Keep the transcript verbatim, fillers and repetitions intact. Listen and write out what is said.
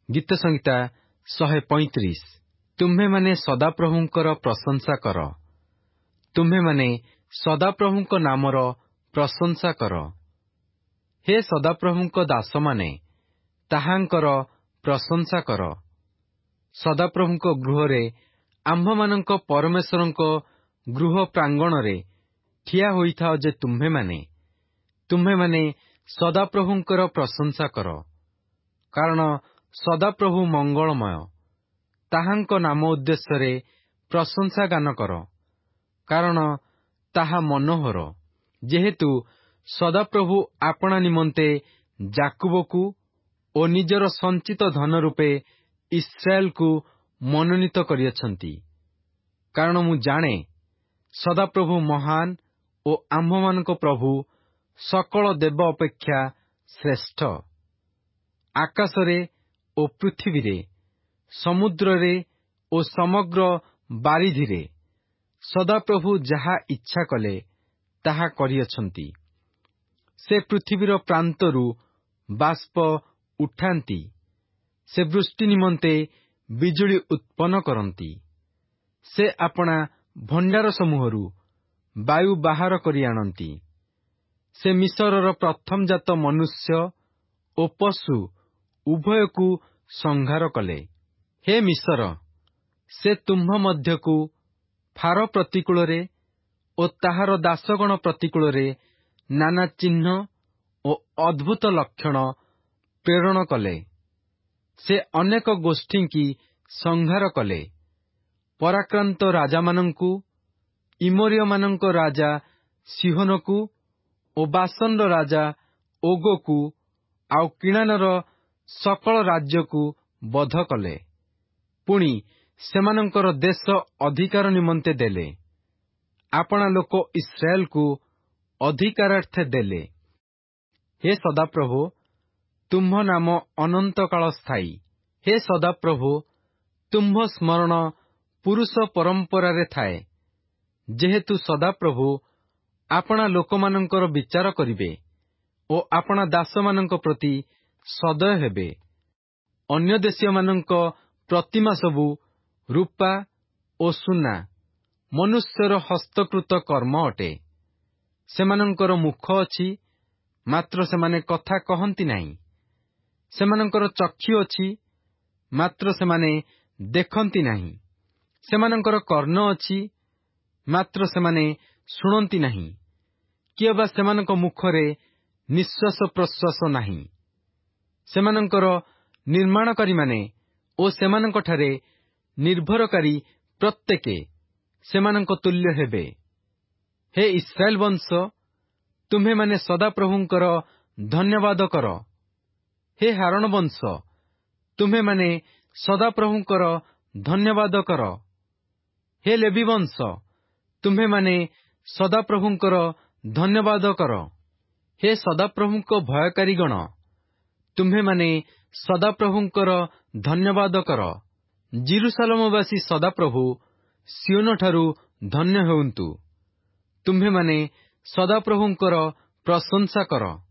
ଗୀତ ସଂହିତା ଶହେ ପଇଁତିରିଶ। ତୁମ୍ଭେମାନେ ସଦାପ୍ରଭୁଙ୍କର ପ୍ରଶଂସା କର, ତୁମ୍ଭେମାନେ ସଦାପ୍ରଭୁଙ୍କ ନାମର ପ୍ରଶଂସା କର। ହେ ସଦାପ୍ରଭୁଙ୍କ ଦାସମାନେ, ତାହାଙ୍କର ପ୍ରଶଂସା କର। ସଦାପ୍ରଭୁଙ୍କ ଗୃହରେ, ଆମ୍ଭମାନଙ୍କ ପରମେଶ୍ୱରଙ୍କ ଗୃହ ପ୍ରାଙ୍ଗଣରେ ଠିଆ ହୋଇଥାଅ ଯେ ତୁମ୍ଭେମାନେ ତୁମ୍ଭେମାନେ ସଦାପ୍ରଭୁଙ୍କର ପ୍ରଶଂସା କର। କାରଣ ସଦାପ୍ରଭୁ ମଙ୍ଗଳମୟ। ତାହାଙ୍କ ନାମ ଉଦ୍ଦେଶ୍ୟରେ ପ୍ରଶଂସା ଗାନ କର, କାରଣ ତାହା ମନୋହର। ଯେହେତୁ ସଦାପ୍ରଭୁ ଆପଣା ନିମନ୍ତେ ଯାକୁବକୁ ଓ ନିଜର ସଞ୍ଚିତ ଧନ ରୂପେ ଇସ୍ରାଏଲକୁ ମନୋନୀତ କରିଅଛନ୍ତି। କାରଣ ମୁଁ ଜାଣେ, ସଦାପ୍ରଭୁ ମହାନ ଓ ଆମ୍ଭମାନଙ୍କ ପ୍ରଭୁ ସକଳ ଦେବ ଅପେକ୍ଷା ଶ୍ରେଷ୍ଠ। ଆକାଶରେ ଓ ପୃଥିବୀରେ, ସମୁଦ୍ରରେ ଓ ସମଗ୍ର ବାରିଧିରେ ସଦାପ୍ରଭୁ ଯାହା ଇଚ୍ଛା କଲେ ତାହା କରିଅଛନ୍ତି। ସେ ପୃଥିବୀର ପ୍ରାନ୍ତରୁ ବାଷ୍ପ ଉଠାନ୍ତି, ସେ ବୃଷ୍ଟି ନିମନ୍ତେ ବିଜୁଳି ଉତ୍ପନ୍ନ କରନ୍ତି। ସେ ଆପଣା ଭଣ୍ଡାର ସମୂହରୁ ବାୟୁ ବାହାର କରି ଆଣନ୍ତି। ସେ ମିଶରର ପ୍ରଥମଜାତ ମନୁଷ୍ୟ ଓ ପଶୁ ଉଭୟକୁ ସଂହାର କଲେ। ହେ ମିଶର, ସେ ତୁମ୍ଭ ମଧ୍ୟକୁ ଫାରୋ ପ୍ରତିକୂଳରେ ଓ ତାହାର ଦାସଗଣ ପ୍ରତିକୂଳରେ ନାନା ଚିହ୍ନ ଓ ଅଦ୍ଭୁତ ଲକ୍ଷଣ ପ୍ରେରଣ କଲେ। ସେ ଅନେକ ଗୋଷ୍ଠୀଙ୍କି ସଂହାର କଲେ। ପରାକ୍ରାନ୍ତ ରାଜାମାନଙ୍କୁ, ଇମୋରିୟମାନଙ୍କ ରାଜା ସିହୋନକୁ ଓ ବାସନର ରାଜା ଓଗକୁ, ଆଉ କିଣାନର ସକଳ ରାଜ୍ୟକୁ ବଧ କଲେ। ପୁଣି ସେମାନଙ୍କର ଦେଶ ଅଧିକାର ନିମନ୍ତେ ଦେଲେ। ଆପଣା ଲୋକ ଇସ୍ରାଏଲକୁ ଅଧିକାରାର୍ଥେ ଦେଲେ। ହେ ସଦାପ୍ରଭୁ, ତୁମ୍ଭ ନାମ ଅନନ୍ତକାଳ ସ୍ଥାୟୀ। ହେ ସଦାପ୍ରଭୁ, ତୁମ୍ଭ ସ୍ମରଣ ପୁରୁଷ ପରମ୍ପରାରେ ଥାଏ। ଯେହେତୁ ସଦାପ୍ରଭୁ ଆପଣା ଲୋକମାନଙ୍କର ବିଚାର କରିବେ ଓ ଆପଣା ଦାସମାନଙ୍କ ପ୍ରତି ସଦୟ ହେବେ। ଅନ୍ୟ ଦେଶୀୟମାନଙ୍କ ପ୍ରତିମା ସବୁ ରୂପା ଓ ସୁନା, ମନୁଷ୍ୟର ହସ୍ତକୃତ କର୍ମ ଅଟେ। ସେମାନଙ୍କର ମୁଖ ଅଛି, ମାତ୍ର ସେମାନେ କଥା କହନ୍ତି ନାହିଁ। ସେମାନଙ୍କର ଚକ୍ଷୁ ଅଛି, ମାତ୍ର ସେମାନେ ଦେଖନ୍ତି ନାହିଁ। ସେମାନଙ୍କର କର୍ଣ୍ଣ ଅଛି, ମାତ୍ର ସେମାନେ ଶୁଣନ୍ତି ନାହିଁ। କିଏ ବା ସେମାନଙ୍କ ମୁଖରେ ନିଶ୍ୱାସ ପ୍ରଶ୍ୱାସ ନାହିଁ। ସେମାନଙ୍କର ନିର୍ମାଣକାରୀମାନେ ଓ ସେମାନଙ୍କଠାରେ ନିର୍ଭରକାରୀ ପ୍ରତ୍ୟେକେ ସେମାନଙ୍କ ତୁଲ୍ୟ ହେବେ। ହେ ଇସ୍ରାଏଲ ବଂଶ, ତୁମ୍ଭେମାନେ ସଦାପ୍ରଭୁଙ୍କର ଧନ୍ୟବାଦ କର। ହେ ହାରଣ ବଂଶ, ତୁମ୍ଭେମାନେ ସଦାପ୍ରଭୁଙ୍କର ଧନ୍ୟବାଦ କର। ହେ ଲେବି ବଂଶ, ତୁମ୍ଭେମାନେ ସଦାପ୍ରଭୁଙ୍କର ଧନ୍ୟବାଦ କର। ହେ ସଦାପ୍ରଭୁଙ୍କ ଭୟକାରୀଗଣ, ତୁମ୍ଭେମାନେ ସଦାପ୍ରଭୁଙ୍କର ଧନ୍ୟବାଦ କର। ଜିରୁସାଲେମବାସୀ ସଦାପ୍ରଭୁ ସିଓନଠାରୁ ଧନ୍ୟ ହେଉନ୍ତୁ। ତୁମ୍ଭେମାନେ ସଦାପ୍ରଭୁଙ୍କର ପ୍ରଶଂସା କର।